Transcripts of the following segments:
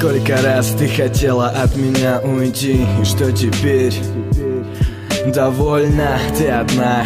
Сколько раз ты хотела от меня уйти, и что теперь? Довольна, ты одна,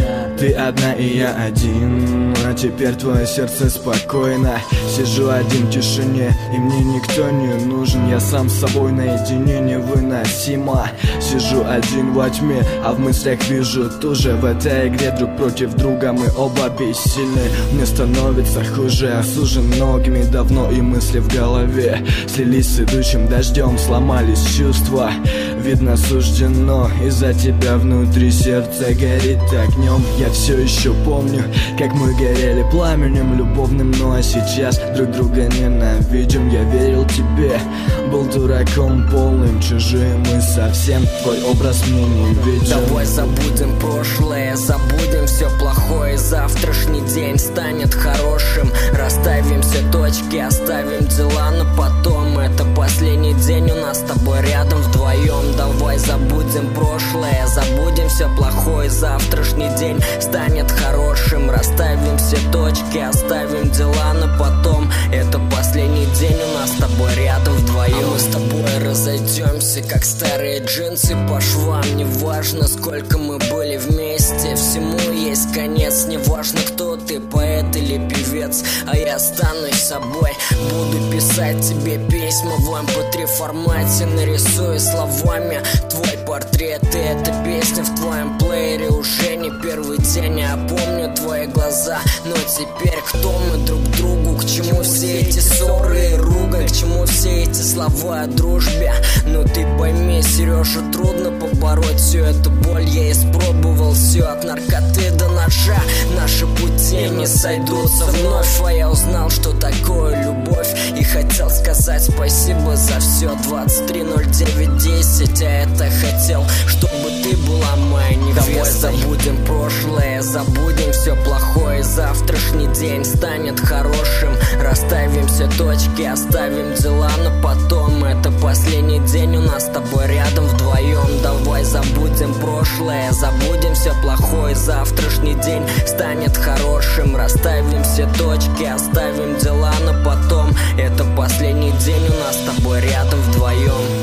и я один. А теперь твое сердце спокойно. Сижу один в тишине, и мне никто не нужен. Я сам с собой наедине, невыносимо. Сижу один во тьме, а в мыслях вижу ту же. В этой игре друг против друга мы оба бессильны. Мне становится хуже, осужен многими давно. И мысли в голове слились с идущим дождем. Сломались чувства, видно суждено. Из-за тебя внутри сердце горит огнем. Я все еще помню, как мы горели пламенем любовным. Ну а сейчас друг друга ненавидим. Я верил тебе, был дураком полным. Чужие мы совсем, твой образ мне не виден. Давай забудем прошлое, забудем все плохое. Завтрашний день станет хорошим. Расставим все точки, оставим дела на потом. Это последний день у нас с тобой рядом вдвоем. Давай забудем прошлое, забудем все плохое. Завтрашний день станет хорошим. Расставим все точки, оставим дела на потом. Это последний день у нас с тобой рядом вдвоем. А мы с тобой разойдемся, как старые джинсы по швам. Неважно, сколько мы были вместе, всему есть конец. Неважно, кто ты, поэт или певец, а я останусь собой. Буду писать тебе письма в MP3 формате, нарисую словами твой портрет. И эта песня в твоем плеере уже не первый день. Я помню твои глаза, но теперь кто мы друг другу? К чему все эти ссоры и ругань? К чему все эти слова о дружбе? Ну ты пойми, Сережа, трудно побороть всю эту боль. Я испробовал все, от наркоты до ножа. Наши пути не сойдутся вновь. А я узнал, что такое любовь, и хотел сказать спасибо за все. 23:09:10, а это хотел, чтобы ты была моя невестой. Давай забудем прошлое, забудем все плохое. Завтрашний день станет хорошим. Расставим все точки, оставим дела на потом. Это последний день у нас с тобой рядом вдвоем. Давай забудем прошлое, забудем все плохое. Завтрашний день станет хорошим. Расставим все точки, оставим дела на потом. Это последний день у нас с тобой рядом вдвоем.